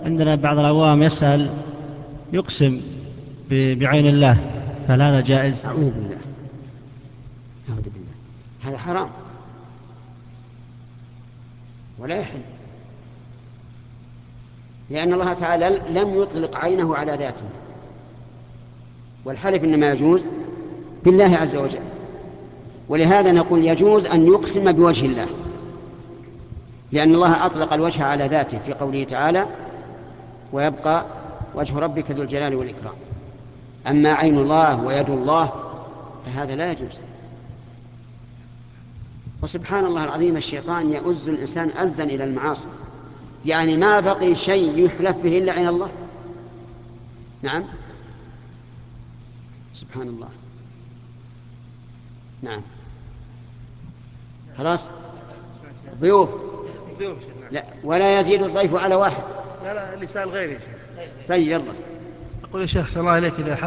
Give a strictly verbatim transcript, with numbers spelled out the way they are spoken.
عندنا بعض العوام يسأل يقسم ب- بعين الله، فهل هذا جائز؟ أعوذ بالله، أعوذ بالله، هذا حرام ولا يحل، لأن الله تعالى لم يطلق عينه على ذاته، والحلف إنما يجوز بالله عز وجل. ولهذا نقول يجوز أن يقسم بوجه الله، لأن الله أطلق الوجه على ذاته في قوله تعالى: ويبقى وجه ربك ذو الجلال والإكرام. أما عين الله ويد الله فهذا لا يجوز. وسبحان الله العظيم، الشيطان يؤز الإنسان أزا إلى المعاصي، يعني ما بقي شيء يحلف به إلا عين الله. نعم، سبحان الله. نعم، خلاص ضيوف. لا، ولا يزيد الضيف على واحد. لا لا، اللي سأل غيري يا شيخ. طيب يلا. أقول يا شيخ صلى الله عليك، إذا